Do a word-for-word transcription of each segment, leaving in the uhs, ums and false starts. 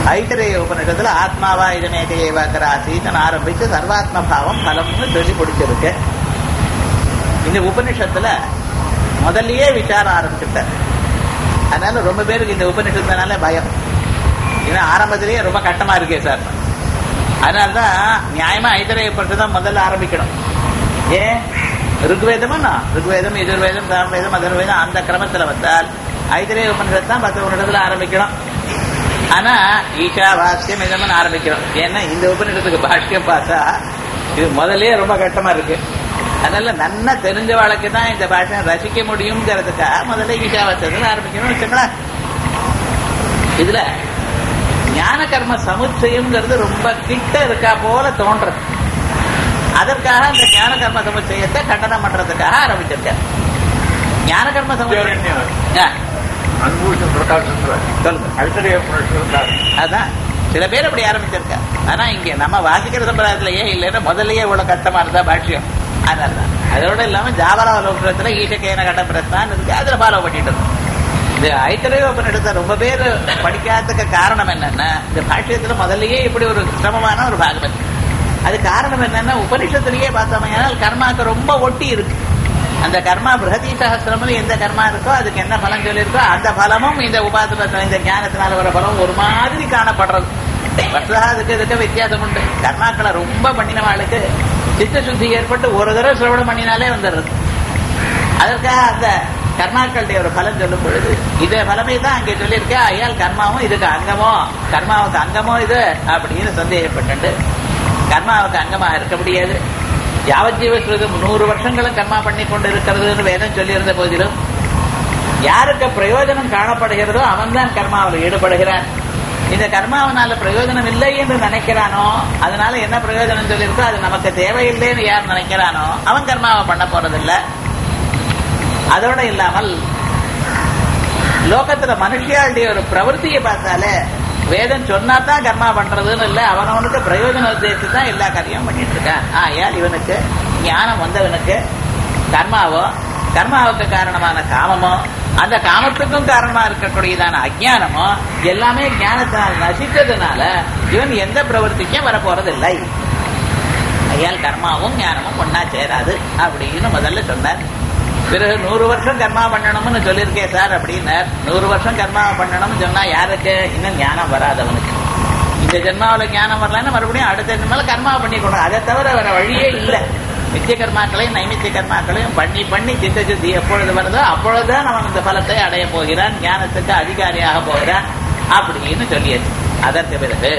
ஐத்தரேய உபநிஷத்துல ஆத்மாவா இதமேக ஏவாக்கர ஆசீத்தன் ஆரம்பிச்சு சர்வாத்ம பாவம் பலம்னு சொல்லி பிடிச்சிருக்கு. இந்த உபநிஷத்துல முதல்லயே விசாரம் ஆரம்பிச்சுட்டார். அதனால ரொம்ப பேருக்கு இந்த உபநிஷத்துனால பயம். ஏன்னா ஆரம்பத்திலேயே ரொம்ப கஷ்டமா இருக்கே சார். அதனால்தான் நியாயமா ஐத்தரேய உபநிஷத்தான் முதல்ல ஆரம்பிக்கணும். ஏன் ருக்வேதமா ருக்வேதம் எதிர்வேதம் சாமவேதம் அதர்வேதம் அந்த கிரமத்துல வந்தால் ஐத்தரேய உபநிஷத்து தான் பத்து உபநிஷத்துல ஆரம்பிக்கணும். ஆனா ஈஷா வாக்கியம் இதமன் ஆரம்பிக்கிறோம். ஏன்னா இந்த உபநிஷத்துக்கு பாஷ்யம் பார்த்தா இது முதலே ரொம்ப கஷ்டமா இருக்கு. அதனால நன்னா தெரிஞ்ச வாழ்க்கை தான் இந்த பாஷ்யம் ரசிக்க முடியுங்கிறதுக்காக முதல்ல ஈஷா வாக்கியத்துல ஆரம்பிக்கணும் வச்சுக்கலாம். இதுல ஞான கர்ம சமுச்சயம்ங்கிறது ரொம்ப கிட்ட இருக்கா போல தோன்றது. அதற்காக இந்த ஞான கர்ம சமுச்சயத்தை கண்டனம் பண்றதுக்காக ஆரம்பிச்சிருக்க. ஞான கர்ம சமுச்சயம் அதான் சில பேர் அப்படி ஆரம்பிச்சிருக்க. ஆனா இங்க நம்ம வாசிக்கிற சம்பிரதாயத்திலேயே இல்லைன்னா முதல்லயே இவ்வளவு கஷ்டமா இருந்தா பாஷ்யம். அதனாலதான் அதோட இல்லாம ஜாவரா லோகத்துல ஈசக்கேன கட்ட பிரஸ்தான் இருக்கு. அதுல ஃபாலோ பண்ணிட்டு இருக்கோம். இந்த ஐத்தரேய உபநிஷத்தை ரொம்ப பேர் படிக்காததுக்கு காரணம் என்னன்னா இந்த பாஷ்யத்துல முதல்லயே இப்படி ஒரு சிரமமான ஒரு பாகம் இருக்கு. அது காரணம் என்னன்னா உபநிஷத்துலயே பார்த்தோம்னா கர்மாக்கு ரொம்ப ஒட்டி இருக்கு. அந்த கர்மா பிரகதி சகசிரம்னு எந்த கர்மா இருக்கோ அதுக்கு என்ன பலன் சொல்லியிருக்கோ அந்த பலமும் இந்த உபாசன இந்த ஞானத்தினால வர பலம் ஒரு மாதிரி காணப்படுறது. அதுக்கு இதுக்கு வித்தியாசம் உண்டு. கர்மாக்களை ரொம்ப பண்ணினவாளுக்கு சித்த சுத்தி ஏற்பட்டு ஒரு தடவை சிரவணம் பண்ணினாலே வந்துடுறது. அதற்காக அந்த கர்மாக்களுடைய ஒரு பலன் சொல்லும் பொழுது இதே பலமே தான் அங்கே சொல்லியிருக்கேன். ஐயால் கர்மாவும் இதுக்கு அங்கமோ கர்மாவுக்கு அங்கமோ இது அப்படின்னு சந்தேகப்பட்டு கர்மாவுக்கு அங்கமா இருக்க முடியாது. யாவஜீவஸ்ருதம் நூறு வருஷங்களும் கர்மா பண்ணி கொண்டு இருக்கிறதுன்னு வேதம் சொல்லியிருந்த போதிலும் யாருக்கு பிரயோஜனம் காணப்படுகிறதோ அவன் தான் கர்மாவில் ஈடுபடுகிறான். இந்த கர்மாவனால பிரயோஜனம் இல்லை என்று நினைக்கிறானோ அதனால என்ன பிரயோஜனம் சொல்லியிருக்கோ அது நமக்கு தேவையில்லைன்னு யார் நினைக்கிறானோ அவன் கர்மாவை பண்ண போறதில்லை. அதோட இல்லாமல் லோகத்துல மனுஷியாளுடைய ஒரு பிரவருத்தியை பார்த்தாலே வேதம் சொன்னாதான் கர்மா பண்றதுன்னு இல்லை. அவனவனுக்கு பிரயோஜன உத்தேசித்து தான் எல்லா காரியமும் பண்ணிட்டு இருக்கான். ஆயால் இவனுக்கு ஞானம் வந்தவனுக்கு கர்மாவோ கர்மாவுக்கு காரணமான காமமோ அந்த காமத்துக்கும் காரணமா இருக்கக்கூடியதான அஜானமோ எல்லாமே ஞானத்தினால் நசித்ததுனால இவன் எந்த பிரவருத்திக்கும் வரப்போறதில்லை. ஐயால் கர்மாவும் ஞானமும் ஒன்னா சேராது அப்படின்னு முதல்ல சொன்னார். பிறகு நூறு வருஷம் கர்மா பண்ணணும்னு சொல்லியிருக்கேன் சார் அப்படின்னார். நூறு வருஷம் கர்மா பண்ணணும்னு சொன்னா யாருக்கு? இன்னும் ஞானம் வராதவனுக்கு. இந்த ஜென்மாவில ஞானம் வரலன்னா மறுபடியும் அடுத்த ஜென்மால கர்மா பண்ணிக்கணும். அதை தவிர வேற வழியே இல்லை. நித்திய கர்மாக்களையும் நைமித்திய கர்மாக்களையும் பண்ணி பண்ணி சித்த சுத்தி எப்பொழுது வருதோ அப்பொழுதுதான் அவன் இந்த பலத்தை அடைய போகிறான், ஞானத்துக்கு அதிகாரியாக போகிறான் அப்படின்னு சொல்லியாச்சு. அதற்கு பிறகு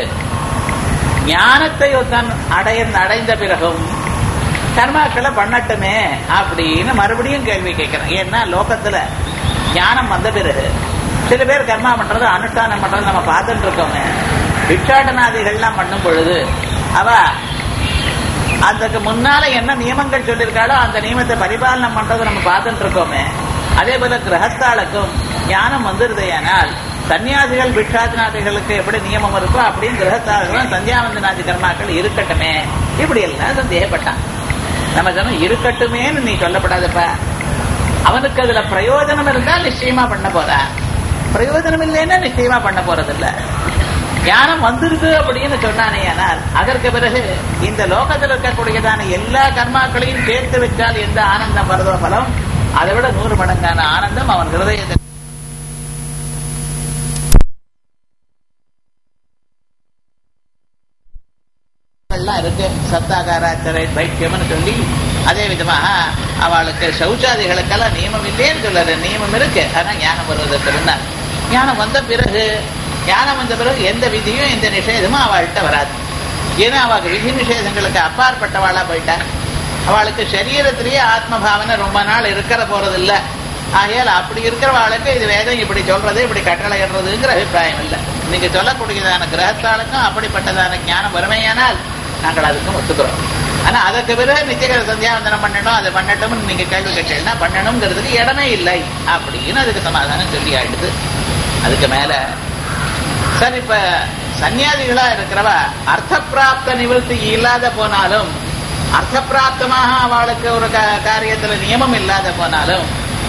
ஞானத்தை தான் அடைய அடைந்த பிறகும் கர்மாக்களை பண்ணட்டுமே அப்படின்னு மறுபடியும் கேள்வி கேட்கிறேன். ஏன்னா லோகத்துல ஞானம் வந்த பிறகு சில பேர் கர்மா பண்றது அனுஷ்டானம் பண்றது நம்ம பார்த்துட்டு இருக்கோமே. பிக்ஷாடனாதிகள்லாம் பண்ணும் பொழுது அவ அதுக்கு முன்னால என்ன நியமங்கள் சொல்லியிருக்காளோ அந்த நியமத்தை பரிபாலனம் பண்றது நம்ம பார்த்துட்டு இருக்கோமே. அதே போல கிரகஸ்தாளுக்கும் ஞானம் வந்துருதையானால் சன்னியாசிகள் பிக்ஷாதிநாதிகளுக்கு எப்படி நியமம் இருக்கோ அப்படின்னு கிரகஸ்தாளுக்கும் சந்தியாவந்தனாதி கர்மாக்கள் இருக்கட்டுமே இப்படி எல்லாம் சந்தேகப்பட்டான். நம்ம சொன்னோம் இருக்கட்டுமேன்னு நீ சொல்லப்படாதப்ப. அவனுக்கு அதுல பிரயோஜனம் இருந்தால் நிச்சயமா பண்ண போற, பிரயோஜனம் இல்லைன்னா நிச்சயமா பண்ண போறதில்ல. ஞானம் வந்துருது அப்படின்னு சொன்னானே. ஆனால் அதற்கு பிறகு இந்த லோகத்தில் இருக்கக்கூடியதான எல்லா கர்மாக்களையும் சேர்த்து வச்சால் எந்த ஆனந்தம் வருதோ பலம் அதை விட நூறு மடங்கான ஆனந்தம் அவன் ஹிருதயத்தில் இருக்கு. சத்தாகாராச்சரை பைத்தியம்னு சொல்லி அதே விதமாக அவளுக்கு சௌச்சாதிகளுக்கெல்லாம் நியமம் இல்லைன்னு சொல்லாது. நியமம் இருக்கு. ஆனா ஞானம் வருவதற்கு இருந்தால் ஞானம் வந்த பிறகு ஞானம் வந்த பிறகு எந்த விதியும் எந்த நிஷேதமும் அவள்கிட்ட வராது. ஏன்னா அவளுக்கு விதி நிஷேதங்களுக்கு அப்பாற்பட்டவாளா போயிட்டான். அவளுக்கு சரீரத்திலேயே ஆத்மபாவனை ரொம்ப நாள் இருக்கிற போறது இல்லை. ஆகையால் அப்படி இருக்கிறவாளுக்கு இது வேதம் இப்படி சொல்றது இப்படி கட்டளையிடுறதுங்கிற அபிப்பிராயம் இல்லை. நீங்க சொல்லக்கூடியதான கிரகத்தாளுக்கும் அப்படிப்பட்டதான ஞானம் வறுமையானால் நாங்கள் அதுக்கும் ஒத்துக்கிறோம். ஆனா அதற்கு பிறகு நிச்சயகர சந்தியாவந்தனம் பண்ணணும் அதை பண்ணட்டும் நீங்க கேள்வி கேட்டீங்கன்னா பண்ணணுங்கிறதுக்கு இடமே இல்லை அப்படின்னு அதுக்கு சமாதானம் சொல்லி ஆயிடுது. அதுக்கு மேல சார் இப்ப சன்னியாசிகளா இருக்கிறவ அர்த்த பிராப்த நிவர்த்தி இல்லாத போனாலும் அர்த்த பிராப்தமாக அவளுக்கு ஒரு காரியத்துல நியமம் இல்லாத போனாலும்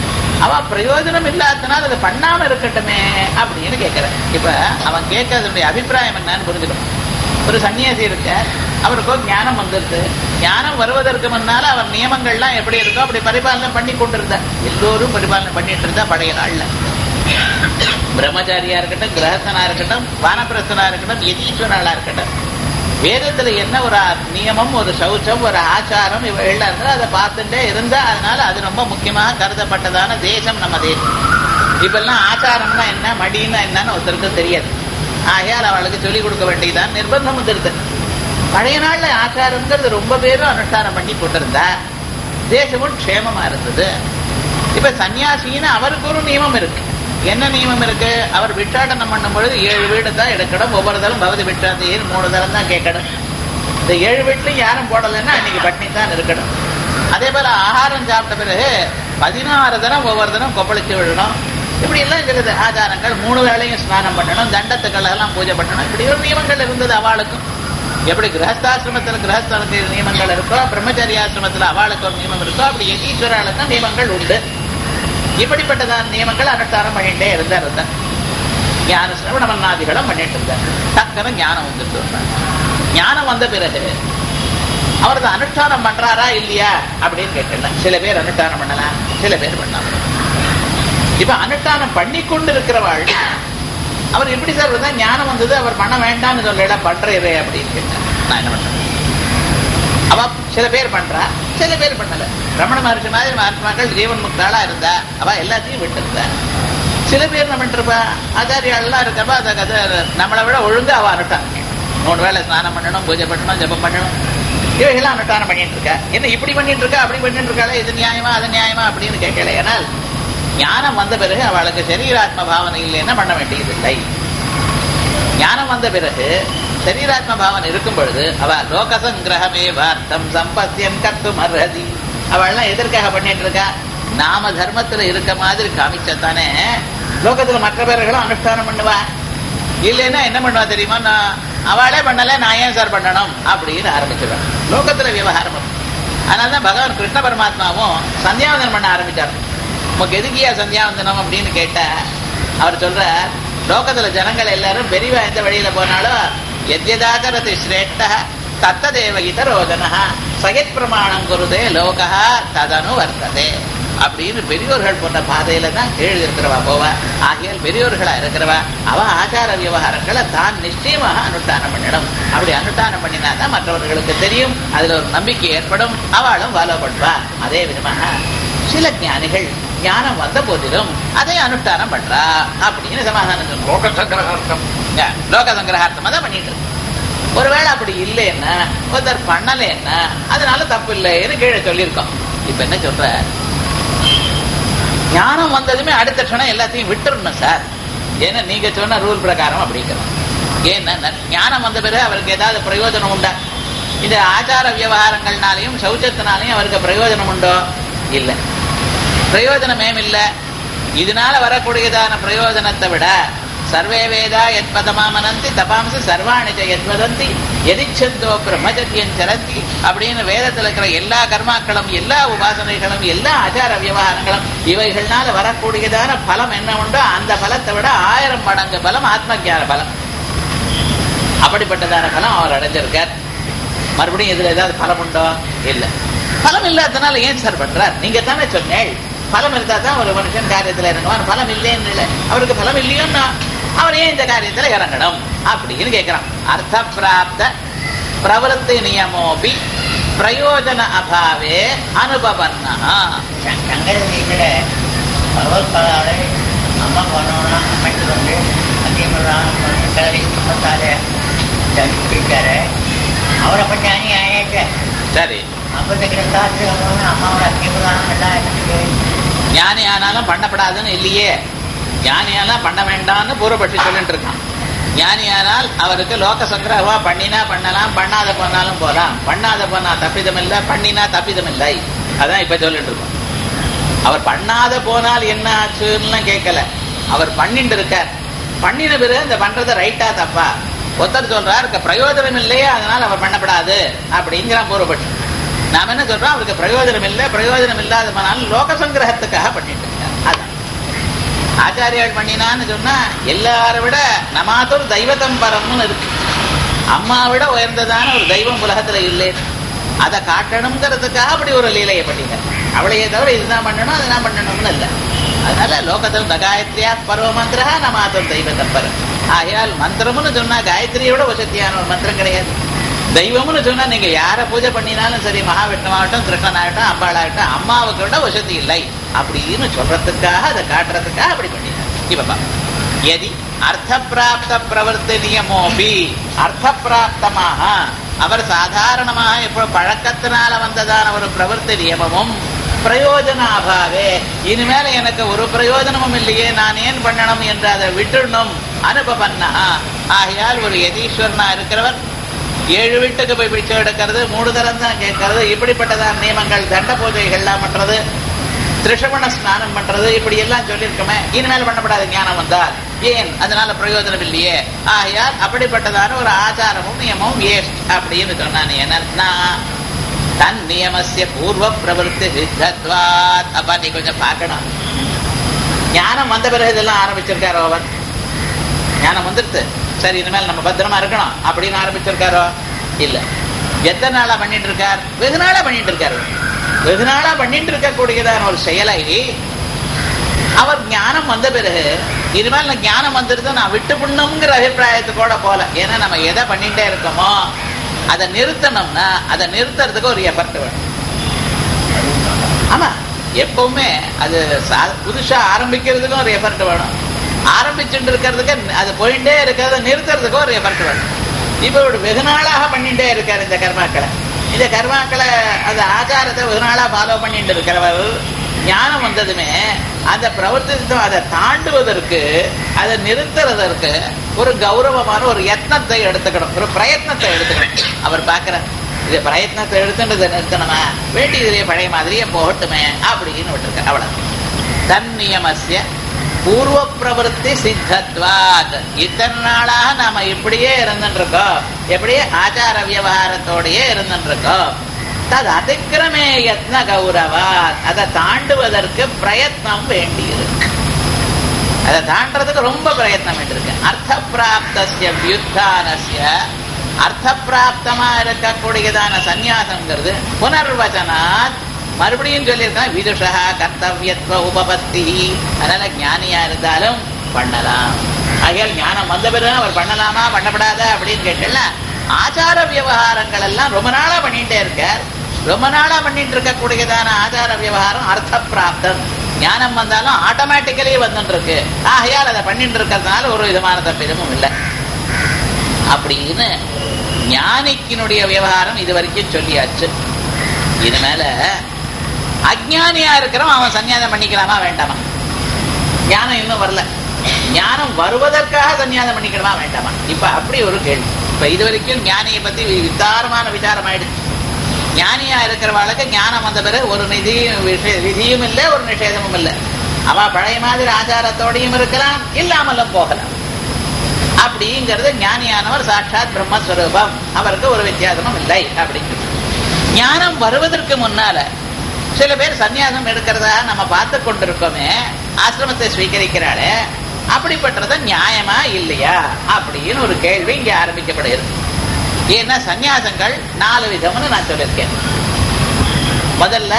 அவ பிரயோஜனம் இல்லாதனால அதை பண்ணாம இருக்கட்டுமே அப்படின்னு கேட்கிறேன். இப்ப அவன் கேட்கறதுடைய அபிப்பிராயம் என்னன்னு புரிஞ்சுக்கணும். ஒரு சன்னியாசி இருக்க, அவருக்கோ ஞானம் வந்துருது. ஞானம் வருவதற்கு முன்னால அவர் நியமங்கள்லாம் எப்படி இருக்கோ அப்படி பரிபாலனை பண்ணி கொண்டிருந்த எல்லோரும் பரிபாலனை பண்ணிட்டு இருந்தா பழைய நாள்ல. பிரம்மச்சாரியா இருக்கட்டும், கிரகஸ்தனா இருக்கட்டும், வானப்பிரஸ்தனா இருக்கட்டும், யதீஸ்வரனா இருக்கட்டும், வேதத்துல என்ன ஒரு நியமம், ஒரு சௌச்சம், ஒரு ஆச்சாரம் இவைகள்லாம் இருந்தா அதை பார்த்துட்டே இருந்தா அதனால அது ரொம்ப முக்கியமாக கருதப்பட்டதான தேசம் நம்ம தேசம். இப்பெல்லாம் ஆச்சாரம்னா என்ன, மடின்னா என்னன்னு ஒருத்தருக்கு தெரியாது. ஆகையால் அவளுக்கு சொல்லிக் கொடுக்க வேண்டியதான் நிர்பந்தம் வந்துருது. பழைய நாள்ல ஆச்சாரம்ங்கிறது ரொம்ப பேரும் அனுஷ்டானம் பண்ணி போட்டிருந்தா தேசமும் க்ஷேமமா இருந்தது. இப்ப சன்னியாசின்னு அவருக்கு ஒரு நியமம் இருக்கு. என்ன நியமம் இருக்கு? அவர் விட்டாடனம் பண்ணும் பொழுது ஏழு வீடு தான் எடுக்கணும். ஒவ்வொரு தரம் பகுதி விட்டாந்தையில் மூணு தரம் தான் கேட்கணும். இந்த ஏழு வீட்லையும் யாரும் போடலைன்னா அன்னைக்கு பட்னி தான் இருக்கணும். அதே போல ஆகாரம் சாப்பிட்ட பிறகு பதினாறு தரம் ஒவ்வொரு தரம் கொப்பளிச்சு விடணும். இப்படி எல்லாம் இருக்குது ஆச்சாரங்கள். மூணு வேளையும் ஸ்நானம் பண்ணணும், தண்டத்துக்கள் எல்லாம் பூஜை பண்ணணும். இப்படி ஒரு நியமங்கள் இருந்தது அவளுக்கும். எப்படி கிரகஸ்தாசிரமத்தில் கிரகஸ்தனுக்கு நியமங்கள் இருக்கோ, பிரம்மச்சரியாசிரமத்தில் அவளுக்கு ஒரு நியமம் இருக்கோ, அப்படி யதீஸ்வராளுக்கு நியமங்கள் உண்டு. இப்படிப்பட்டதான் நியமங்கள் அனுஷ்டானம் பண்ணிட்டே இருந்தா இருந்தா ஞான சிரவண மன்னாதிகளும் பண்ணிட்டு இருந்தார். டக்குனு ஞானம் வந்துட்டு ஞானம் வந்த பிறகு அவரது அனுஷ்டானம் பண்றாரா இல்லையா அப்படின்னு கேட்கல. சில பேர் அனுஷ்டானம் பண்ணலாம், சில பேர் பண்ணலாம். இப்ப அனுஷ்டானம் பண்ணி கொண்டு இருக்கிறவாள் அவர் எப்படி சார் வந்தா ஞானம் வந்தது அவர் பண்ண வேண்டாம்னு சொல்ல பண்றே அப்படின்னு கேட்டேன். நான் என்ன பண்றேன்? அவ சில பேர் பண்றா, சில பேர் பண்ணல. ரமண மகர்ஷி மாதிரி மகாத்மாக்கள் ஜீவன் முக்தாளா இருந்தா அவ எல்லாத்தையும் விட்டு இருந்தா. சில பேர் என்ன பண்ணிருப்பா, ஆச்சாரியாள்லாம் இருக்கப்பா அதை கதை நம்மளை விட ஒழுங்கா அவ அனுஷ்டானம் மூணு வேலை ஸ்நானம் பண்ணணும், பூஜை பண்ணணும், ஜபம் பண்ணணும், இவைகள்லாம் அனுஷ்டானம் பண்ணிட்டு இருக்கா. என்ன இப்படி பண்ணிட்டு இருக்கா, அப்படி பண்ணிட்டு இருக்காளே, இது நியாயமா அது நியாயமா அப்படின்னு கேட்கல. ஏனால் ஞானம் வந்த பிறகு அவளுக்கு சரீராத்ம பாவனை இல்லைன்னா பண்ண வேண்டியதில்லை. ஞானம் வந்த பிறகு சரீராத்ம பாவனை இருக்கும் பொழுது அவ லோகசங்கிரகமே வார்த்தம் சம்பத்தியம் கத்தும் அர்ஹதி. அவள்லாம் எதற்காக பண்ணிட்டு இருக்கா? நாம தர்மத்துல இருக்க மாதிரி காமிச்சத்தானே லோகத்துல மற்ற பேர்களும் அனுஷ்டானம் பண்ணுவா. இல்லைன்னா என்ன பண்ணுவா தெரியுமா? நான் அவளே பண்ணல, நான் ஏன் சார் பண்ணணும் அப்படின்னு ஆரம்பிச்சிருவேன். லோகத்துல விவகாரம். அதனாலதான் பகவான் கிருஷ்ண பரமாத்மாவும் சந்தியாவந்தனம் பண்ண ஆரம்பிச்சார். உனக்கு எதுக்கியா சந்தியாவந்தனம் அப்படின்னு கேட்ட அவர் சொல்ற, லோகத்துல ஜனங்கள் எல்லாரும் பெரியவா எந்த வழியில போனாலும் எத்யதாகரதி ஸ்ரேஷ்ட தத்ததேவ இதரோஜன சயத் பிரமாணம் குருதே லோகா ததனு வர்த்ததே அப்படின்னு பெரியோர்கள் போன்ற பாதையில தான் கீழ் இருக்கிறவா போவா. ஆகையால் பெரியோர்களா இருக்கிறவா அவ ஆச்சார விவகாரங்களை தான் நிச்சயமாக அனுஷ்டானம் பண்ணிடும். அப்படி அனுஷ்டானம் பண்ணினாதான் மற்றவர்களுக்கு தெரியும், அதுல ஒரு நம்பிக்கை ஏற்படும், அவளும் ஃபாலோ பண்ணுவா. அதே விதமாக சில ஞானிகள் ஞானம் வந்த போதிலும் அதை அனுஷ்டானம் பண்றா அப்படின்னு சமாதானம். லோக சங்கிரகார்த்தம் லோக சங்கிரகார்த்தமா தான் பண்ணிட்டு இருக்கு. ஒருவேளை அப்படி இல்லைன்னா ஒருத்தர் பண்ணலைன்னா அதனால தப்பு இல்லைன்னு கீழே சொல்லியிருக்கோம். இப்ப என்ன சொல்ற, ஞானம் வந்ததுமே அடுத்த க்ஷணம் எல்லாத்தையும் விட்டுறணும் சார். ஏன்னா நீங்க சொன்ன ரூல் பிரகாரம் அப்படிங்கிறோம். ஏன்னா ஞானம் வந்த பிறகு அவருக்கு ஏதாவது பிரயோஜனம் உண்டா? இந்த ஆச்சார விவகாரங்கள்னாலையும் சௌச்சத்தினாலையும் அவருக்கு பிரயோஜனம் உண்டோ? இல்லை, பிரயோஜனமே இல்லை. இதனால வரக்கூடியதான பிரயோஜனத்தை விட சர்வே வேதா எத் பதமாமனந்தி தபாம்ச சர்வாணி எத் வதந்தி எதிச்சந்தோ பிரம்மச்சரியம் சரந்தி அப்படின்னு வேதத்தில் இருக்கிற எல்லா கர்மாக்களும், எல்லா உபாசனைகளும், எல்லா ஆச்சார விவகாரங்களும் இவைகள்னால வரக்கூடியதான பலம் என்ன உண்டோ அந்த பலத்தை விட ஆயிரம் மடங்கு பலம் ஆத்ம ஞான பலம். அப்படிப்பட்டதான பலம் அவர் அடைஞ்சிருக்கார். மறுபடியும் இதுல ஏதாவது பலம் உண்டோ? இல்லை. பலம் இல்லாதனால ஏன் சார் பண்றார்? நீங்க தானே சொன்னேன் பலம் இருந்தா தான் ஒரு மனுஷன் காரியத்துல இறங்குவான். பலம் இல்லைன்னு இல்லை, அவருக்கு பலம் இல்லையோன்னா அவர் ஏன் இந்த காரியத்துல இறங்கணும் அப்படின்னு கேட்கிறான். அர்த்த பிராப்த பிரவருத்தி நியமோபி பிரயோஜன அபாவே அனுபவன்னா அம்மா பண்ணோம்னா அமைச்சு வந்து அதிகமாக அவரை பண்ணி ஆயிடுச்சு. சரி, ஞானி ஆனாலும் பண்ணப்படாதுன்னு இல்லையே. ஞானியாலாம் பண்ண வேண்டாம்னு பூர்வபட்சி சொல்லிட்டு இருக்கான். ஞானியானால் அவருக்கு லோக சங்கிரகமா பண்ணினா பண்ணலாம், பண்ணாத போனாலும் போலாம். பண்ணாத போனா தப்பிதம் இல்லை, பண்ணினா தப்பிதம் இல்லை. அதான் இப்ப சொல்லிட்டு இருக்கோம். அவர் பண்ணாத போனால் என்ன ஆச்சுன்னு கேட்கல, அவர் பண்ணிட்டு இருக்கார். பண்ணின பிறகு இந்த பண்றது ரைட்டா தப்பா ஒருத்தர் சொல்றாரு பிரயோஜனம் இல்லையே அதனால அவர் பண்ணப்படாது அப்படிங்கிறான் பூர்வபட்சம். நாம என்ன சொல்றோம், அவருக்கு பிரயோஜனம் இல்லை, பிரயோஜனம் இல்லாத போனாலும் லோக சங்கிரகத்துக்காக பண்ணிட்டு இருக்கார். அது ஆச்சாரியால் பண்ணினான்னு சொன்னா எல்லாரை விட நமாத்தொரு தெய்வத்தம் பரம்னு இருக்கு. அம்மா விட உயர்ந்ததான ஒரு தெய்வம் உலகத்துல இல்லை. அதை காட்டணுங்கிறதுக்காக அப்படி ஒரு லீலையை பண்ணிட்டார். அவளையே தவிர இதுதான் பண்ணணும் அதுதான் பண்ணணும்னு இல்லை. அதனால லோகத்தில் காயத்ரியா பருவ மந்திரா நமாத்தொரு தெய்வத்தம் பரம். ஆகையால் மந்திரம்னு சொன்னா காயத்ரியோட வசதியான ஒரு மந்திரம் கிடையாது. தெய்வம்னு சொன்னா நீங்க யாரை பூஜை பண்ணினாலும் சரி, மகாவிஷ்ணுவாகட்டும் கிருஷ்ணனாகட்டும் அம்பாளாகட்டும் அம்மாவுக்கு விட வசதி இல்லை அப்படின்னு சொல்றதுக்காக அதை காட்டுறதுக்காக அப்படி பண்ணினார். இப்ப எதி அர்த்த பிராப்த பிரவர்த்தி நியமோபி அர்த்த பிராப்தமாக அவர் சாதாரணமாக இப்ப பழக்கத்தினால வந்ததான ஒரு பிரவர்த்தி நியமமும் பிரயோஜனாபாவே இனிமேல எனக்கு ஒரு பிரயோஜனமும் இல்லையே நான் ஏன் பண்ணணும் என்று அதை விட்டுடணும் அனுபவன்னா. ஆகையால் ஒரு யதீஸ்வரனா இருக்கிறவர் ஏழு வீட்டுக்கு போய் பிச்சை எடுக்கிறது, மூணு தரம் தான் கேட்கறது, இப்படிப்பட்டதான் நியமங்கள், தண்ட பூஜைகள்லாம் பண்றது, திரிஷபண ஸ்நானம் பண்றது, இப்படி எல்லாம் சொல்லியிருக்கோமே, இனிமேல் பண்ணப்படாத ஞானம் வந்தால் ஏன் அதனால பிரயோஜனம் இல்லையே. ஆகையால் அப்படிப்பட்டதான ஒரு ஆச்சாரமும் நியமமும் வேஸ்ட் அப்படின்னு சொன்னான். என்ன தன் நியமசிய பூர்வ பிரவருத்தி சித்தத்வாத். அப்பா நீ கொஞ்சம் பார்க்கணும், ஞானம் வந்த பிறகு இதெல்லாம் ஆரம்பிச்சிருக்காரோ அவர்? ஞானம் வந்துருது, சரி இனிமேல் நம்ம பத்திரமா இருக்கணும் அப்படின்னு ஆரம்பிச்சிருக்காரோ? இல்ல. எத்தனை நாளா பண்ணிட்டு இருக்கார்? வெகு நாளா பண்ணிட்டு இருக்காரு. வெகு நாளா பண்ணிட்டு இருக்கக்கூடியதான ஒரு செயலை அவர் ஞானம் வந்த பிறகு இனிமேல் நான் ஞானம் வந்துருது நான் விட்டு பண்ணுங்கிற அபிப்பிராயத்துக்கூட போல. ஏன்னா நம்ம எதை பண்ணிட்டே இருக்கோமோ அதை நிறுத்தணும்னா அதை நிறுத்துறதுக்கு ஒரு எஃபர்ட் வேணும். ஆமா, எப்பவுமே அது புதுசா ஆரம்பிக்கிறதுக்கும் ஒரு எஃபர்ட் வேணும், ஆரம்பிச்சுட்டு இருக்கிறதுக்கு அது போயிட்டே இருக்கிறத நிறுத்துறதுக்கு ஒரு எஃபர்ட் வேணும். இப்ப ஒரு வெகு நாளாக பண்ணிட்டே இருக்காரு இந்த கர்மாக்களை. இந்த கர்மாக்களை அந்த ஆச்சாரத்தை வெகு நாளா ஃபாலோ பண்ணிட்டு இருக்கிறவர் ஞானம் வந்ததுமே அந்த பிரவர்த்தித்தம் அதை தாண்டுவதற்கு அதை நிறுத்துறதற்கு ஒரு கௌரவமான ஒரு யத்னத்தை எடுத்துக்கணும், ஒரு பிரயத்னத்தை எடுத்துக்கணும். அவர் பார்க்கிறார், இது பிரயத்னத்தை எடுத்துன்றதை நிறுத்தணுமா, வேண்டியதிலேயே பழைய மாதிரியே போகட்டுமே அப்படின்னு விட்டுருக்க. அவ்வளவு தன் நியமசிய பூர்வ பிரவருத்தி சித்தத்வாத். இத்தனை நாளாக நாம இப்படியே இருந்துட்டு இருக்கோம், எப்படியே ஆச்சார விவகாரத்தோடையே இருந்துட்டு இருக்கோம். தது அதிக்கிரமே யத்ன கௌரவா. அதை தாண்டுவதற்கு பிரயத்னம் வேண்டியிருக்கு, அதை தாண்டறதுக்கு ரொம்ப பிரயத்னம் வேண்டியிருக்கு. அர்த்த பிராப்தஸ்ய வியுத்தானஸ்ய அர்த்த பிராப்தமா இருக்கக்கூடியதான சந்நியாசம்ங்கிறது புனர்வச்சனாத் மறுபடியும் சொல்லியிருக்கான். விதுஷா கர்த்தவியத்வ உபபத்தி. அதனால ஞானியா இருந்தாலும் பண்ணலாம். ஆகையால் ஞானம் வந்த பிறகு அவர் பண்ணலாமா பண்ணப்படாத அப்படின்னு கேட்டல. ஆச்சார விவகாரங்கள் எல்லாம் ரொம்ப நாளா பண்ணிட்டே இருக்கார். ரொம்ப நாளா பண்ணிட்டு இருக்கக்கூடியதான ஆச்சார விவகாரம் அர்த்த பிராப்தம். ஞானம் வந்தாலும் ஆட்டோமேட்டிக்கலி வந்துட்டு இருக்கு. ஆகையால் அதை பண்ணிட்டு இருக்கிறதுனால ஒரு விதமான தப்பிதமும் இல்லை அப்படின்னு ஞானிக்கினுடைய விவகாரம் இது வரைக்கும் சொல்லியாச்சு. இனிமேல அஜ்ஞானியா இருக்கிறவன் அவன் சன்னியாசம் பண்ணிக்கலாமா வேண்டாமா? ஞானம் இன்னும் வரல, ஞானம் வருவதற்காக சன்னியாசம் பண்ணிக்கலாமா வேண்டாமா? இப்ப அப்படி ஒரு கேள்வி. இப்ப இது வரைக்கும் ஞானியை பத்தி விசாரமான விசாரம் ஆயிடுச்சு. ஞானியா இருக்கிறவாளுக்கு ஞானம் வந்த பிறகு ஒரு நிதியும் விதியும் இல்லை, ஒரு நிஷேதமும் இல்லை. அவ பழைய மாதிரி ஆச்சாரத்தோடையும் இருக்கலாம், இல்லாமலும் போகலாம். அப்படிங்கிறது ஞானியானவர் சாட்சாத் பிரம்மஸ்வரூபம், அவருக்கு ஒரு வித்தியாசமும் இல்லை அப்படிங்கிறது. ஞானம் வருவதற்கு முன்னால சில பேர் சன்னியாசம் எடுக்கிறதா நம்ம பார்த்து கொண்டிருக்கோமே, ஆசிரமத்தை ஸ்வீகரிக்கிறாளே, அப்படிப்பட்டத நியாயமா இல்லையா அப்படின்னு ஒரு கேள்வி இங்க ஆரம்பிக்கப்படுகிறது. ஏன்னா சன்னியாசங்கள் நாலு விதம்னு நான் சொல்லியிருக்கேன். முதல்ல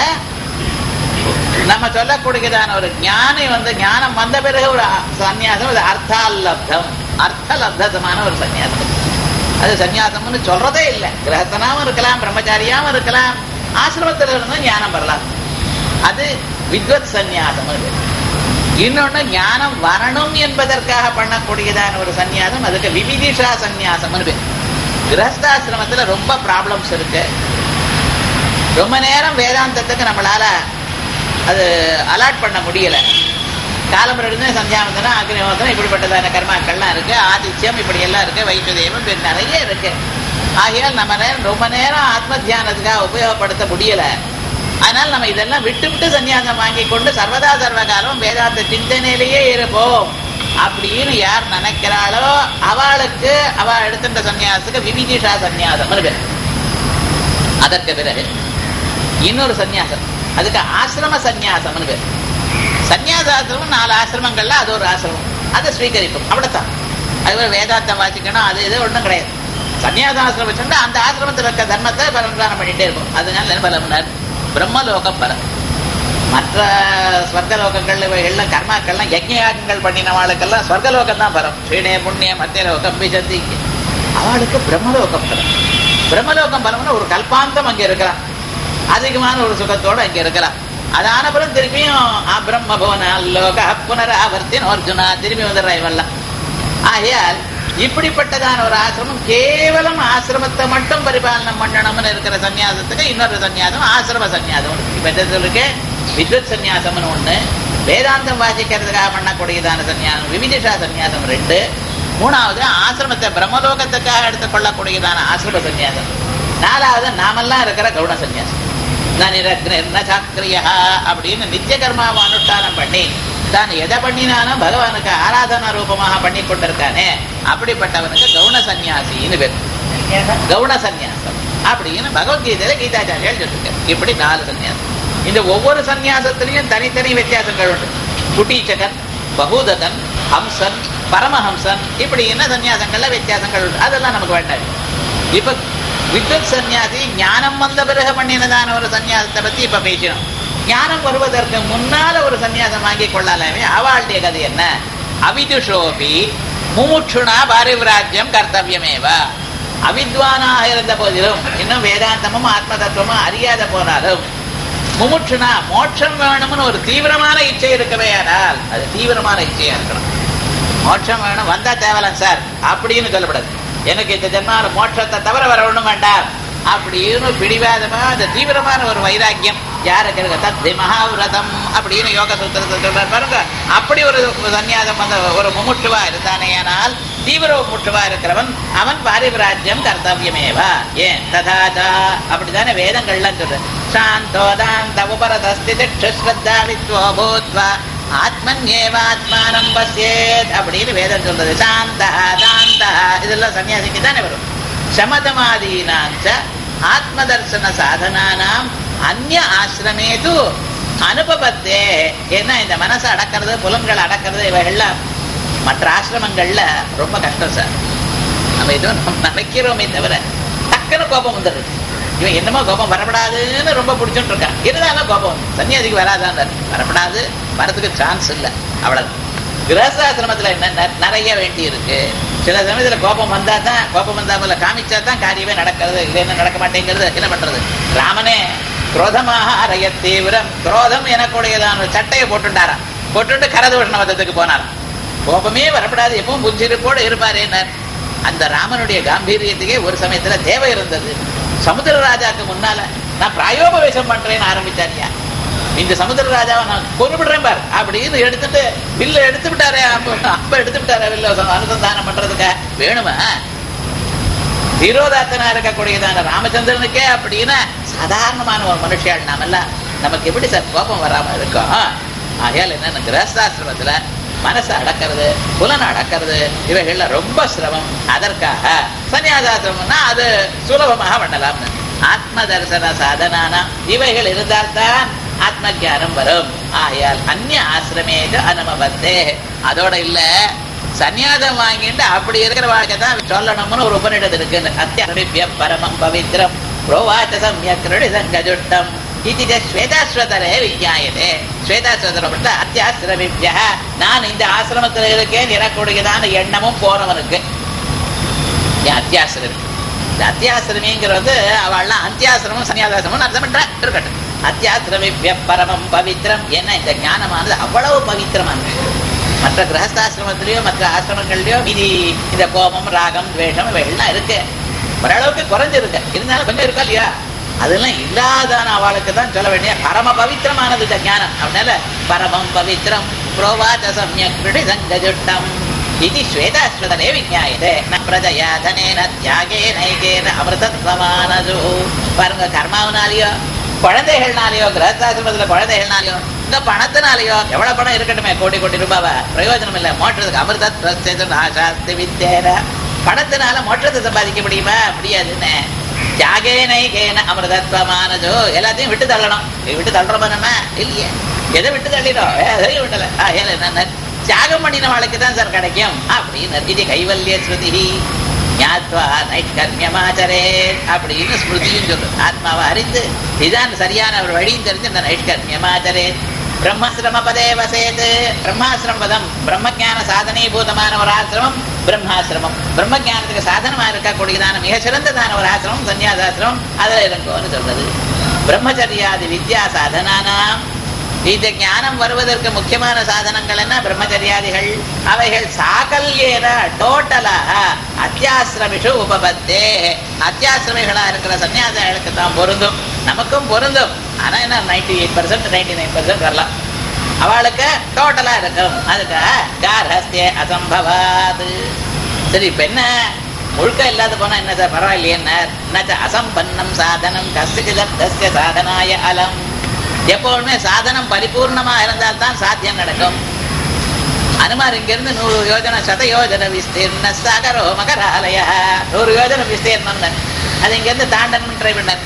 நம்ம சொல்லக்கூடியதான ஒரு ஞானி வந்து ஞானம் வந்த பிறகு ஒரு சன்னியாசம், அது அர்த்தாலப்தம், அர்த்தலப்தமான ஒரு சன்னியாசம். அது சன்னியாசம்னு சொல்றதே இல்லை. கிரகத்தனாவும் இருக்கலாம், பிரம்மச்சாரியாவும் இருக்கலாம், ஆசிரமத்தில் இருந்தும் ஞானம் வரலாம். அது வித்வத் சன்னியாசம். இன்னொன்னு ஞானம் வரணும் என்பதற்காக பண்ணக்கூடியதான ஒரு சன்னியாசம், அதுக்கு விவிதிஷா சன்னியாசம். கிரகஸ்தாசிரமத்துல ரொம்ப ப்ராப்ளம்ஸ் இருக்கு. ரொம்ப நேரம் வேதாந்தத்துக்கு நம்மளால அது அலாட் பண்ண முடியல. காலம்புறது சந்தியாவந்தனம், அக்னிஹோத்திரம், இப்படிப்பட்டதான கர்மாக்கள்லாம் இருக்கு, ஆதித்யம் இப்படி எல்லாம் இருக்கு, வைஷ்ணதேவம் நிறைய இருக்கு. ஆகையால் நம்ம ரொம்ப நேரம் ஆத்ம தியானத்துக்காக உபயோகப்படுத்த முடியல. அதனால நம்ம இதெல்லாம் விட்டு விட்டு சன்னியாசம் வாங்கி கொண்டு சர்வதா சர்வகாலம் வேதாந்த சிந்தனையிலேயே இருப்போம் அப்படின்னு யார் நினைக்கிறாளோ அவளுக்கு அவ எடுத்துட்ட சன்னியாசத்துக்கு விவிதிஷா சன்னியாசம் இருக்கு. அதற்கு பிறகு இன்னொரு சன்னியாசம், அதுக்கு ஆசிரம சன்னியாசம் இருக்கு. சன்னியாசாசிரமம் நாலு ஆசிரமங்கள்ல அது ஒரு ஆசிரமம், அதை ஸ்வீகரிப்போம், அவ்வளவுதான். அதுவே வேதாந்தம் வாசிக்கணும் அது இது ஒன்றும் கிடையாது. சன்னியாசாசிரமம் வச்சுட்டா அந்த ஆசிரமத்தில் இருக்க தர்மத்தை பரந்தானம் பண்ணிட்டே இருக்கும். அதனால பலம்னார் பிரம்மலோகம் பலம். மற்ற ஸ்வர்கலோகங்கள் எல்லாம் கர்மாக்கள்லாம் யஜ்ஞயாகங்கள் பண்ணினவாளுக்கெல்லாம் ஸ்வர்கலோகம் தான் பரம். ஸ்ரீனே புண்ணிய மத்திய லோகம் விசந்தி, அவளுக்கு பிரம்மலோகம் பலம். பிரம்மலோகம் பலம்னு ஒரு கல்பாந்தம் அங்கே இருக்கலாம், அதிகமான ஒரு சுகத்தோடு அங்கே இருக்கலாம். அதான பிறகு திருப்பியும் பிரம்ம புவன லோக புனராவர்த்தின் அர்ஜுனா திரும்பி வந்துடுறா இவெல்லாம். ஆகையால் இப்படிப்பட்டதான ஒரு ஆசிரமம் கேவலம் ஆசிரமத்தை மட்டும் பரிபாலனம் பண்ணணும்னு இருக்கிற சன்னியாசத்துக்கு இன்னொரு சன்னியாசம் ஆசிரம சன்னியாசம். இப்ப என்ன சொல்லிருக்கேன், வித்வத் சன்னியாசம்னு ஒண்ணு, வேதாந்தம் வாசிக்கிறதுக்காக பண்ணக்கூடியதான சன்னியாசம் விவிதிஷா சன்னியாசம் ரெண்டு, மூணாவது ஆசிரமத்தை பிரம்மலோகத்துக்காக எடுத்துக்கொள்ளக்கூடியதான ஆசிரம சன்னியாசம், நாலாவது நாமெல்லாம் இருக்கிற கவுன சன்னியாசம். அப்படின்னு நித்திய கர்மாவை அனுஷ்டானம் பண்ணி தான் எதை பண்ணினாலும் பகவானுக்கு ஆராதனா ரூபமாக பண்ணி கொண்டிருக்கானே அப்படிப்பட்டவனுக்கு கவுன சன்னியாசின்னு பேர். கவுன சன்னியாசம் அப்படின்னு பகவத்கீதையில கீதாச்சாரியால் சொல்லிருக்காரு. இப்படி நாலு சன்னியாசம். இந்த ஒவ்வொரு சன்னியாசத்திலையும் தனித்தனி வித்தியாசங்கள் உண்டு. குட்டீச்சகன், பகூதகன், ஹம்சன், பரமஹம்சன், இப்படி என்ன சன்னியாசங்கள்ல வித்தியாசங்கள் உண்டு. அதெல்லாம் நமக்கு வேண்டாம். இப்ப வித்வத் சன்னியாசி ஞானம் வந்த பிறகு பண்ணினதான ஒரு சன்னியாசத்தை பத்தி இப்ப பேசினோம். ஞானம் வருவதற்கு முன்னால ஒரு சன்னியாசம் வாங்கி கொள்ளலாமே, அவளுடைய கதை என்ன? அவிதுஷோபி முமுட்சுணா பாரிவிராஜ்யம் கர்த்தவியமேவா. அவித்வானாக இருந்த போதிலும், இன்னும் வேதாந்தமும் ஆத்ம தத்துவமும் அறியாத போனாலும், முமுட்சுணா மோட்சம் வேணும்னு ஒரு தீவிரமான இச்சை இருக்கவே, ஆனால் அது தீவிரமான இச்சையா இருக்கணும். மோட்சம் வேணும் வந்தா தேவலாம் சார் அப்படின்னு சொல்லப்படாது. எனக்கு இந்த ஜென்மால மோட்சத்தை தவிர வர ஒண்ணும் வேண்டாம் அப்படின்னு பிடிவாதமா அந்த தீவிரமான ஒரு வைராக்கியம் யாருக்கு இருக்கு? தத்தி மகாவிரதம் அப்படின்னு யோக சூத்திரத்தை சொல்றாரு பாருங்க. அப்படி ஒரு சன்னியாசம் அந்த ஒரு முமுட்சுவா இருந்தானே, ஆனால் தீவிர முமுட்சுவா இருக்கிறவன் அவன் பாரிவிராஜ்யம் கர்த்தவியமேவா. ஏன் ததாதா அப்படித்தானே வேதங்கள்லாம் சொல்ற. சாந்தோதாந்த உபரதஸ்திதிக்ஷஸ்ரத்தா வித்வோ பூத்வா ஆத்மன்யேவாத்மானம் பஸ்யேத் அப்படின்னு வேதம் சொல்றது. சாந்தா தாந்தா இதெல்லாம் சன்னியாசிக்கு தானே வரும். சமதமாதீனாஞ்ச ஆத்மதர்சன சாதனானாம் அந்நிய ஆசிரமேது அனுபவத்தே. ஏன்னா இந்த மனசை அடக்கிறது, புலன்களை அடக்கிறது இவைகள்லாம் மற்ற ஆசிரமங்கள்ல ரொம்ப கஷ்டம் சார். நம்ம இதுவும் நம்ம நினைக்கிறோமே தவிர டக்குன்னு கோபம் வந்துடுது. இவன் என்னமோ கோபம் வரப்படாதுன்னு ரொம்ப பிடிச்சுட்டு இருக்கான், இருந்தாலும் கோபம் வந்து சன்னியாசிக்கு வராதான், வரப்படாது, வரதுக்கு சான்ஸ் இல்லை, அவ்வளவு. கிரகஸ்தாசிரமத்துல என்ன நிறைய வேண்டி இருக்கு. சில சமயத்துல கோபம் வந்தா தான், கோபம் வந்தா போல காமிச்சா தான் காரியமே நடக்கிறது, இல்லைன்னு நடக்க மாட்டேங்கிறது. என்ன பண்றது? ராமனே குரோதமாக அறைய தீவிரம், குரோதம் எனக்குடையதான சட்டையை போட்டுட்டாராம், போட்டுட்டு கரதூஷண வதத்துக்கு போனாராம். கோபமே வரப்படாது, எப்பவும் புஞ்சிருப்போடு இருப்பாரேன்னார். அந்த ராமனுடைய காம்பீரியத்துக்கே ஒரு சமயத்துல தேவை இருந்தது. சமுத்திர ராஜாக்கு முன்னால நான் பிராயோபவேசம் பண்றேன்னு ஆரம்பிச்சாரியா. இந்த சமுத்திர ராஜாவை நான் கொண்டுபிடுறேன் பார் அப்படின்னு எடுத்துட்டு வில்ல எடுத்து விட்டாரே, அப்ப எடுத்து விட்டாரே வில்ல அனுசந்தானம் பண்றதுக்கு வேணுமா? தீரோதாத்தனா இருக்கக்கூடியதான ராமச்சந்திரனுக்கே அப்படின்னா சாதாரணமான ஒரு மனுஷியாள் நாமெல்லாம் நமக்கு எப்படி சார் கோபம் வராம இருக்கும்? ஆகையால் என்ன, கிரகஸ்தாசிரமத்துல மனசை அடக்கிறது, புலனை அடக்கிறது இவைகள்ல ரொம்ப சிரமம். அதற்காக சன்னியாசாசிரமம்னா அது சுலபமாக பண்ணலாம்னு. ஆத்ம தரிசன சாதனானா இவைகள் இருந்தால்தான் ஆத்ம ஜானம் வரும். ஆகையால் அந்நிய ஆசிரமேக அனுபவத்தே. அதோட இல்ல, சன்னியாசம் வாங்கிட்டு அப்படி இருக்கிற வாழ்க்கை தான் சொல்லணும்னு ஒரு உபநிடது இருக்கு. அத்திய பரமம் பவித்ரம் புரோவாச்ச சம்யக்ருடி சங்கஜுட்டம் இது ஸ்வேதாஸ்வதரே விஜாயதே. ஸ்வேதாஸ்வதரம் அத்தியாசிரமிப்ய, நான் இந்த ஆசிரமத்தில் இருக்கேன் எனக்கூடியதான எண்ணமும் போனவனுக்கு அத்தியாசிரமி. இந்த அத்தியாசிரமிங்கிறது அவள்லாம் அத்தியாசிரமம் சன்னியாசாசிரமம் அர்த்தம் பண்ற இருக்கட்டும். அத்தியாசிரமிப்ய பரமம் பவித்ரம். ஏன்னா இந்த ஞானமானது அவ்வளவு பவித்திரமானது. மற்ற கிரகஸ்தாசிரமத்திலயோ மற்ற ஆசிரமங்கள்லயோ இது இந்த கோபம் ராகம் துவேஷம் இவைகள்லாம் இருக்கு, ஓரளவுக்கு குறைஞ்சிருக்கு, இருந்தாலும் கொஞ்சம் இருக்கா இல்லையா? அதெல்லாம் இல்லாதான அவளுக்கு தான் சொல்ல வேண்டிய பரம பவித்திரமானது ஞானம். அதனால பரமம் பவித்ரம் புரோவாச்ச சம்யக்ருடி சங்கஜுட்டம் இது ஸ்வேதாஸ்வதரே விஜாயதே. ந பிரஜயா தனேன தியாகேன ஐகேன அமிர்தத்வமானது. பாருங்க, கர்மாவனாலேயோ குழந்தைகள்னாலேயோ கிரகஸ்தாசிரமத்துல குழந்தைகள்னாலேயோ இந்த பணத்தினாலேயோ எவ்வளவு பணம் இருக்கட்டுமே, கோடி கோடி ரூபாவா பிரயோஜனம் இல்லை. மோட்சத்துக்கு அமிர்தத்வ வித்தேன பணத்தினால மோட்சத்தை சம்பாதிக்க முடியுமா? முடியாதுன்னு தியாகே நைகேன அமிர்தத்வமானதோ எல்லாத்தையும் விட்டு தள்ளணும். விட்டு தள்ளுறோமா நம்ம? இல்லையே. எதை விட்டு தள்ளிடும்? எதையும் விட்டல. என்ன தியாகம் பண்ணின வாழ்க்கை தான் சார் கிடைக்கும் அப்படின்னு இது கைவல்ய ஸ்ருதி. ஞாத்வா நைஷ்கர்மியமாச்சரே அப்படின்னு ஸ்மிருதியும் சொல்லு. ஆத்மாவை அறிந்து இதான் சரியான ஒரு வழியும் தெரிஞ்சு இந்த நைஷ்கர்மியமாச்சரே. பிரம்மசிரம பதே வசேது. பிரம்மாசிரம பதம் பிரம்மஜான சாதனீபூதமான ஒரு ஆசிரமம் பிரம்மாசிரமம். பிரம்மஜானத்துக்கு சாதனமா இருக்கக்கூடியதான மிக சிறந்ததான ஒரு ஆசிரமம் சன்னியாசாசிரமம். அதுல இருக்கும்னு சொல்றது. பிரம்மச்சரியாதி வித்யா சாதனானாம். இந்த ஞானம் வருவதற்கு முக்கியமான சாதனங்கள் என்ன? பிரம்மச்சரியாதிகள். அவைகள் சாகல்யேன டோட்டலாக அத்தியாசிரமிஷு உபபத்தே. அத்தியாசிரமிகளா இருக்கிற சன்னியாசிகளுக்கு தான் பொருந்தும், நமக்கும் பொருந்தும். ஆனா என்ன ninety eight percent ninety nine percent வரலாம். அவளுக்கு டோட்டலா இருக்கும். அதுக்கு கார்ஹஸ்திய அசம்பவாது. சரி, இப்ப என்ன முழுக்க இல்லாத போனா என்ன சார்? பரவாயில்லையே. என்ன அசம்பன்னம் சாதனம் கஸ்ய சாதனாய அலம். எப்பொழுதுமே சாதனம் பரிபூர்ணமா இருந்தால் தான் சாத்தியம் நடக்கும். அனுமார் இங்கிருந்து நூறு யோஜனை சத யோஜன விஸ்தீர்ண சாகரோ மகராலய. நூறு யோஜனை விஸ்தீர்ணம் அது இங்கிருந்து தாண்டணும் ட்ரை பண்ண.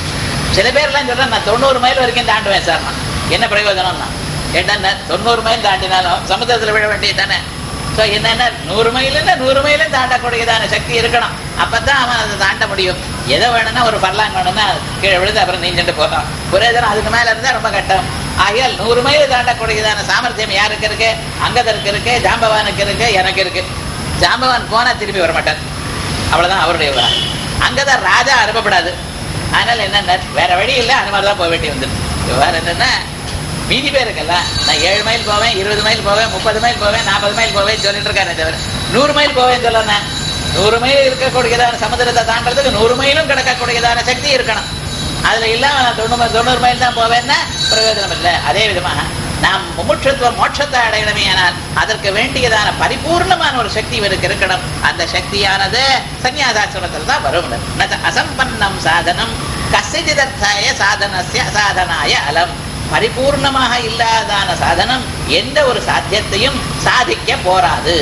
சில பேர்லாம் சொல்றேன் நான் தொண்ணூறு மைல் வரைக்கும் தாண்டுவேன் சார். நான் என்ன பிரயோஜனம்னா கேட்டா தொண்ணூறு மைல் தாண்டினாலும் சமுத்திரத்தில் விழ வேண்டியது தானே. ஸோ என்னென்ன நூறு மைலுன்னா நூறு மைலும் தாண்டக்கூடியதான சக்தி இருக்கணும். அப்பதான் அவன் அதை தாண்ட முடியும். எதை வேணும்னா ஒரு பர்லாங் வேணும்னா கீழே விழுது அப்புறம் நீஞ்சிட்டு போகலாம். பிரயோஜனம் அதுக்கு மேல இருந்தா ரொம்ப கட்டம். ஆகையால் நூறு மைல் தாண்டக்கூடியதான சாமர்த்தியம் யாருக்கு இருக்கு? அங்கதற்கு இருக்கு, ஜாம்பவானுக்கு இருக்கு, எனக்கு இருக்கு. ஜாம்பவான் போனா திரும்பி வரமாட்டார். அவ்வளவுதான் அவருடைய விவரம். அங்கதான் ராஜா அனுப்பப்படாது. அதனால என்ன வேற வழி இல்லை, அந்த மாதிரிதான் போக வேண்டி வந்துடும். விவரம் என்னன்னா மீதி பேருக்கெல்லாம் நான் ஏழு மைல் போவேன், இருபது மைல் போவேன், முப்பது மைல் போவேன், நாற்பது மைல் போவேன் சொல்லிட்டு இருக்கானே தவிர நூறு மைல் போவேன்னு சொல்லணும். நூறு மைல் இருக்கக்கூடியதான சமுதிரத்தை தாண்டறதுக்கு நூறு மைலும் கிடக்கக்கூடியதான சக்தி இருக்கணும். அதுல இல்லாம நான் தொண்ணூறு தொண்ணூறு மைல் தான் போவேன்னா பிரயோஜனம் இல்லை. அதே விதமாக நாம் முமுட்சத்துவம் மோட்சத்தை அடையணுமே ஆனால் அதற்கு வேண்டியதான பரிபூர்ணமான ஒரு சக்தி இவருக்கு இருக்கணும். அந்த சக்தியானது சன்னியாசாசிரமத்தில் தான் வரும். அசம்பன்னம் சாதனம் கசிதிதர்த்தாய சாதனஸ்ய சாதனாய அலம். பரிபூர்ணமாக இல்லாதான சாதனம் எந்த ஒரு சாத்தியத்தையும் சாதிக்க போராது.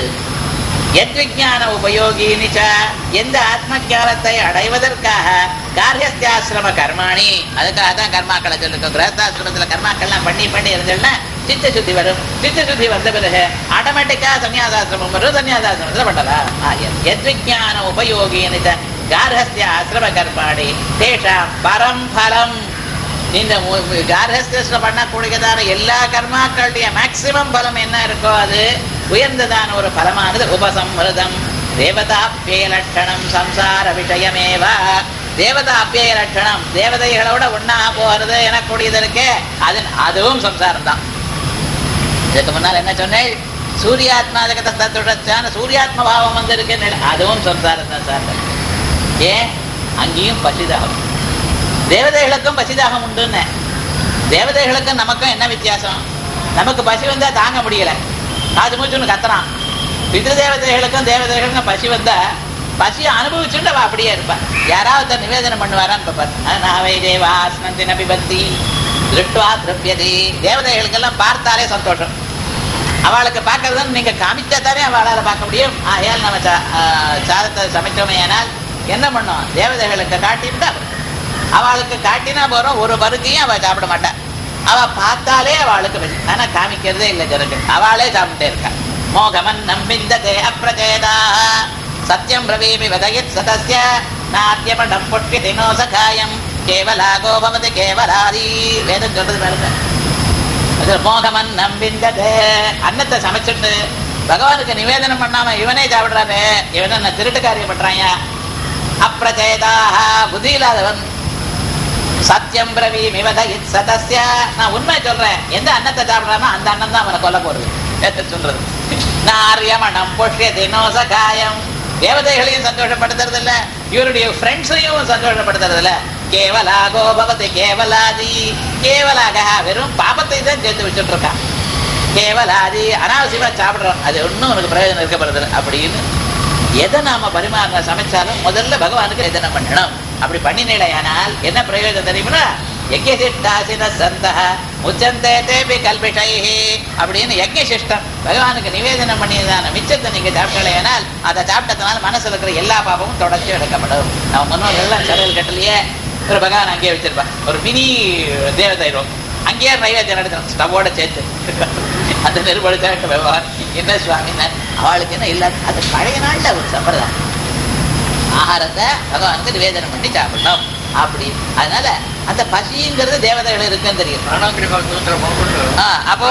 எத் விஞ்ஞான உபயோகினிச்ச. எந்த ஆத்ம ஞானத்தை அடைவதற்காக காரியஸ்தியாசிரம கர்மாணி. அதுக்காக தான் கர்மாக்களை சொல்லிருக்கோம். கிரகஸ்தாசிரமத்துல கர்மாக்கள்லாம் பண்ணி பண்ணி இருந்தோம்னா சித்த சுத்தி வரும். சித்த சுத்தி வந்த பிறகு ஆட்டோமேட்டிக்கா சன்னியாசாசிரமம் வரும். சன்னியாசாசிரமத்துல பண்ணலாம். எத் விஞ்ஞான உபயோகினிச்ச கார்ஹஸ்திய ஆசிரம கர்மாணி தேஷாம் பரம் பலம். இந்த கார்ஹஸ்தியத்துல பண்ணக்கூடியதான எல்லா கர்மாக்களுடைய மேக்சிமம் பலம் என்ன இருக்கோ அது உயர்ந்ததான ஒரு பலமானது உபசம்ஹிருதம் தேவதாப்யய லட்சணம் சம்சார விஷயமேவா. தேவதாப்யய லட்சணம் தேவதைகளோட ஒன்னா போறது எனக்கூடியது இருக்கே அது அதுவும் சம்சாரம் தான். இதுக்கு முன்னால் என்ன சொன்னேன்? சூரியாத்மா ஜகத்தான சூரியாத்ம பாவம் வந்து இருக்கு, அதுவும் சம்சாரம் தான் சார். ஏன்? அங்கேயும் பசிதாகம். தேவதைகளுக்கும் பசிதாகம் உண்டுன்னு. தேவதைகளுக்கும் நமக்கும் என்ன வித்தியாசம்? நமக்கு பசி வந்தா தாங்க முடியல, காது மூச்சுன்னு கத்துறான். பித்ரு தேவதைகளுக்கும் தேவதைகளுக்கும் பசி வந்தா பசியை அனுபவிச்சுட்டு அவ அப்படியே இருப்பா. யாராவது நிவேதனம் பண்ணுவாரான்னு பார்ப்பார். நாவை தேவாஸ்னந்தி நபிபந்தி திருஷ்டுவா திரவியதி. தேவதைகளுக்கெல்லாம் பார்த்தாலே சந்தோஷம். அவளுக்கு பார்க்கறதுன்னு நீங்க காமிச்சாத்தானே அவளால் பார்க்க முடியும். ஆகையால் நம்ம சாதத்தை சமைச்சோமே ஆனால் என்ன பண்ணோம்? தேவதைகளுக்கு காட்டிட்டு அவளுக்கு காட்டினா போறோம். ஒரு பருக்கையும் அவள் சாப்பிட மாட்டான். அவ பார்த்தாலே அவளுக்கு பசி. ஆனா காமிக்கிறதே இல்லை ஜனக்கு. அவளே சாப்பிட்டே இருக்கா. மோகமன் நம்பிந்ததே அப்ரஜேதா சத்தியம் பிரவீமி வதயத் சதஸ்ய நாத்தியபடம் பொட்டி தினோ சகாயம் கேவலா கோபவதி கேவலாதி. வேதம் சொல்றது பாருங்க. மோகமன் நம்பிந்ததே அன்னத்தை சமைச்சிட்டு பகவானுக்கு நிவேதனம் பண்ணாம இவனே சாப்பிடுறானே, இவன் என்ன திருட்டு காரியம் பண்றாங்க. அப்ரஜேதாக புத்தி இல்லாதவன். சத்தியம் பிரவீமி வதயத் சதஸ்ய நான் உண்மை சொல்றேன். எந்த அன்னத்தை சாப்பிடுறானோ அந்த அண்ணன் தான் அவனை கொல்ல போறது சொல்றது. நாரியமணம் பொஷ்ய தினோ சகாயம். தேவதைகளையும் சந்தோஷப்படுத்துறது இல்ல, இவருடைய ஃப்ரெண்ட்ஸையும் சந்தோஷப்படுத்துறது இல்ல. கேவலா கோபவதி கேவலாதி. கேவலாக வெறும் பாபத்தை தான் சேர்த்து வச்சுட்டு இருக்கான். கேவலாதி அனாவசியமா சாப்பிடுறோம். அது ஒன்னும் உனக்கு பிரயோஜனம் இருக்கப்படுறது அப்படின்னு எதை நாம பரிமாற சமைச்சாலும் முதல்ல பகவானுக்கு எதனை பண்ணணும். அப்படி பண்ணினேனால் என்ன பிரயோஜனம் தெரியுமா? யஜ்ஞசிஷ்டாசின சந்தஹ முச்சந்தே தேபி கல்பிஷைஹி அப்படின்னு யஜ்ஞசிஷ்டம் பகவானுக்கு நிவேதனம் பண்ணியதான மிச்சத்தை நீங்க சாப்பிட்டலையானால் அதை சாப்பிட்டதுனால மனசுல இருக்கிற எல்லா பாபமும் தொடர்ச்சி எடுக்கப்படும். நம்ம முன்னோர்கள்லாம் சரையில் கட்டலையே ஒரு பகவான் அங்கேயே வச்சிருப்பா, ஒரு மினி தேவதை இருக்கும், அங்கேயே நைவேத்தியம் நடத்தணும் ஸ்டவோட சேர்த்து. அந்த நெருப்படுத்த விவகாரம் என்ன சுவாமின்னு அவளுக்கு என்ன இல்லாத அது பழைய நாள்ல ஒரு சம்பிரதாயம். ஆகாரத்தை பகவானுக்கு நிவேதனம் பண்ணி சாப்பிடணும் அப்படி. அதனால அந்த பசிங்கிறது தேவதைகள் இருக்குன்னு தெரியும். அப்போ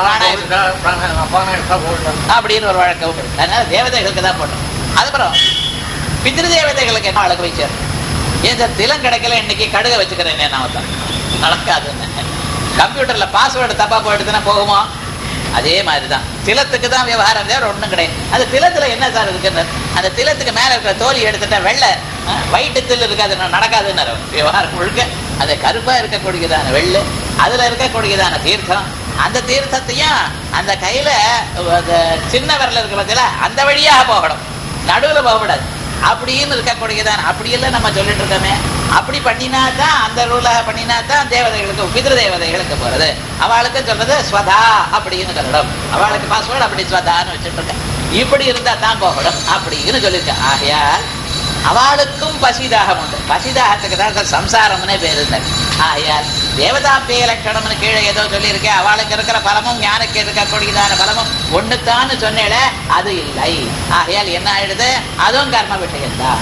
அப்படின்னு ஒரு வழக்கம் உண்டு. அதனால தேவதைகளுக்கு தான் போட்டோம். அதுக்கப்புறம் பித்ரு தேவதைகளுக்கு என்ன அழகு வச்சார்? ஏன் சார் திலம் கிடைக்கல இன்னைக்கு கடுக வச்சுக்கிறேன் நான் தான் நடக்காதுன்னு. கம்ப்யூட்டர்ல பாஸ்வேர்டு தப்பா போயிடுதுன்னா போகுமா? அதே மாதிரிதான் திலத்துக்கு தான் விவகாரம் வேற ஒண்ணும் கிடையாது. அது திலத்துல என்ன சார் இருக்குன்னு அந்த திலத்துக்கு மேல இருக்கிற தோலி எடுத்துட்டா வெள்ளை வயிற்று தில் இருக்காது நடக்காதுன்னு விவகாரம் முழுக்க அது கருப்பா இருக்கக்கூடியதான வெள்ளை, அதுல இருக்கக்கூடியதான தீர்த்தம், அந்த தீர்த்தத்தையும் அந்த கையில சின்ன விரல இருக்க பத்தில அந்த வழியாக போகணும், நடுவுல போகக்கூடாது அப்படின்னு இருக்கக்கூடியதான். அப்படி இல்லை நம்ம சொல்லிட்டு இருக்கோமே, அப்படி பண்ணினா தான் அந்த ரூலாக பண்ணினா தான் தேவதைகளுக்கு பித்ரு தேவதைகளுக்கு போறது. அவளுக்கு சொல்றது ஸ்வதா அப்படின்னு சொல்லணும். அவளுக்கு பாஸ்வேர்டு அப்படி ஸ்வதான்னு வச்சுட்டு இருக்க. இப்படி இருந்தா தான் போகணும் அப்படின்னு சொல்லியிருக்கேன். ஆகையால் அவளுக்கும் பசிதாகம் உண்டு. பசிதாகத்துக்கு தான் சம்சாரம்னே பேரு. ஆகையால் தேவதாப்பிய லட்சணம்னு கீழே ஏதோ சொல்லியிருக்கேன். அவளுக்கு இருக்கிற பலமும் ஞானுக்கு இருக்கக்கூடியதான பலமும் ஒண்ணுத்தான்னு சொன்னேல, அது இல்லை. ஆகையால் என்ன ஆயிடுது? அதுவும் கர்ம விஷயம்தான்.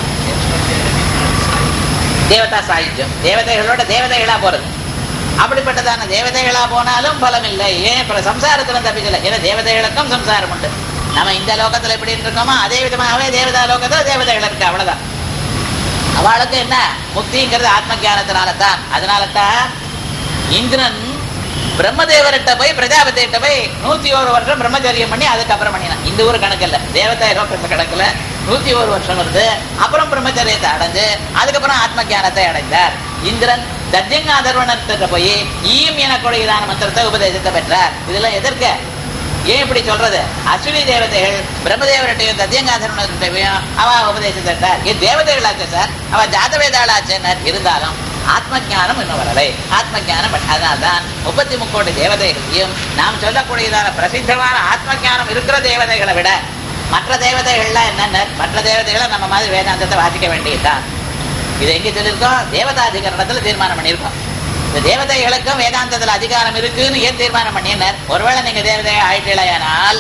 தேவதா சாயுஜ்யம் தேவதைகளோட தேவதைகளா போறது. அப்படிப்பட்டதான தேவதைகளா போனாலும் பலம் இல்லை. ஏன் சம்சாரத்துல தப்பிக்கல? ஏன்னா தேவதைகளுக்கும் சம்சாரம் உண்டு. நம்ம இந்த லோகத்துல எப்படி இருக்கோமோ அதே விதமாகவே தேவதா லோகத்துல தேவதைகள் இருக்கு. அவ்வளவுதான். அவளுக்கு என்ன முக்திங்கிறது ஆத்ம ஜானத்தினால்தான். அதனாலதான் இந்திரன் பிரம்மதேவர்கிட்ட போய் பிரஜாபதிட்ட போய் நூத்தி ஒரு வருஷம் பிரம்மச்சரியம் பண்ணி அதுக்கப்புறம் பண்ணினான். இந்த ஊர் கணக்கு இல்ல, தேவதா லோகத்து கணக்குல நூத்தி ஒரு வருஷம் வருது. அப்புறம் பிரம்மச்சரியத்தை அடைஞ்சு அதுக்கப்புறம் ஆத்ம ஜானத்தை அடைந்தார். இந்திரன் தஜ்ஜங்காதர்வனத்திட்ட போய் ஈம் எனக்கூடியதான மந்திரத்தை உபதேசத்தை பெற்றார். இதெல்லாம் எதற்கு? ஏன் இப்படி சொல்றது? அஸ்வினி தேவதைகள் பிரம்மதேவர்கிட்டையும் தத்யங்காதர்வனத்தையும் அவ உபதேசத்தை ஏன் தேவதைகளாச்சு சார், அவ ஜாதவேதாளாச்சுன்னு இருந்தாலும் ஆத்ம ஜானம் இன்னும் வரலை. ஆத்ம ஜானம் அதனால்தான் முப்பத்தி முக்கோடி தேவதைகளையும் நாம் சொல்லக்கூடியதான பிரசித்தமான ஆத்ம ஜானம் இருக்கிற தேவதைகளை விட மற்ற தேவதைகள்லாம் என்னென்ன, மற்ற தேவதைகளை நம்ம மாதிரி வேதாந்தத்தை வாசிக்க வேண்டியதுதான். இது எங்க சொல்லியிருக்கோம்? தேவதாதிகரணத்துல தீர்மானம் பண்ணியிருக்கோம். இந்த தேவதைகளுக்கும் வேதாந்தத்துல அதிகாரம் இருக்குன்னு ஏன் தீர்மானம் பண்ணினார்? ஒருவேளை நீங்க தேவதையை ஆயிட்டீங்களேயானால்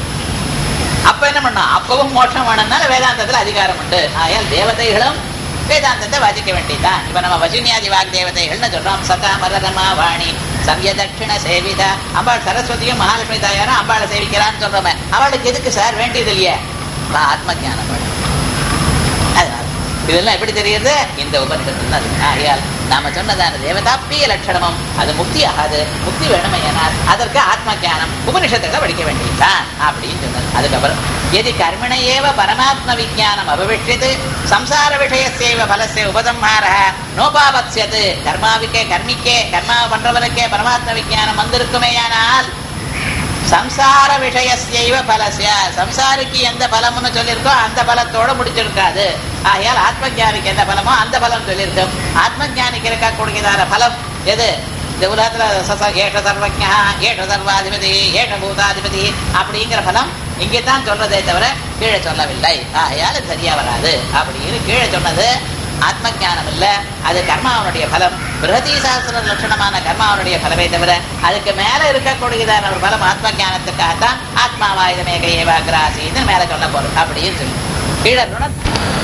அப்ப என்ன பண்ணோம்? அப்பவும் மோட்சம் வேணும்னால வேதாந்தத்துல அதிகாரம் உண்டு. ஆகையால் தேவதைகளும் வேதாந்தத்தை வாசிக்க வேண்டியதான். இப்ப நம்ம வசினியாதி வாக் தேவதைகள்னு சொல்றோம். சதா மரதமா வாணி சவ்ய தட்சிண சேவிதா. அம்பாள் சரஸ்வதியும் மகாலட்சுமி தாயாரும் அம்பாளை சேவிக்கிறான்னு சொல்றோமே, அவளுக்கு எதுக்கு சார் வேண்டியது இல்லையே? ஆத்ம ஜானம் வேணும். அதனால இதெல்லாம் எப்படி தெரியுது? இந்த உபனிஷத்துல அது. ஆகையால் நாம சொன்னதான தேவதாப்பிய லட்சணமும் அது முக்தி ஆகாது. முக்தி வேணுமே ஏனால் அதற்கு ஆத்ம ஜானம் உபனிஷத்தை படிக்க வேண்டியதுதான் அப்படின்னு சொன்னது. அதுக்கப்புறம் எதி கர்மண ஏவ பரமாத்ம விஜானம் அபவிஷ்யது சம்சார விஷயசேவ பலசே உபசம்ஹார நோபாபத்யது. கர்மாவுக்கே கர்மிக்கே கர்மா பண்றவனுக்கே பரமாத்ம விஜானம் வந்திருக்குமேயானால் சம்சார விஷயசைவ பலசிய சம்சாரிக்கு எந்த பலம்னு சொல்லியிருக்கோ அந்த பலத்தோட முடிச்சிருக்காது. ஆகையால் ஆத்ம ஜானிக்கு எந்த பலமோ அந்த பலம் சொல்லியிருக்கோம். ஆத்ம ஜானிக்கு இருக்கக்கூடியதான பலம் எது? இந்த உலகத்துல ஏஷ சர்வஜா ஏஷ சர்வாதிபதி ஏஷ பூதாதிபதி அப்படிங்கிற பலம் இங்கேதான் சொல்றதே தவிர கீழே சொல்லவில்லை. ஆகையால் சரியா வராது அப்படின்னு கீழே சொன்னது ஆத்ம ஜானம் இல்ல, அது கர்மாவனுடைய பலம். பிரகதி சாஸ்திர லட்சணமான கர்மாவனுடைய பலமே தவிர அதுக்கு மேல இருக்கக்கூடியதான ஒரு பலம் ஆத்ம ஜானத்துக்காகத்தான் ஆத்மாவாயுதமே கையேவாகிராசின்னு மேல சொல்ல போறோம் அப்படின்னு சொல்லி கீழே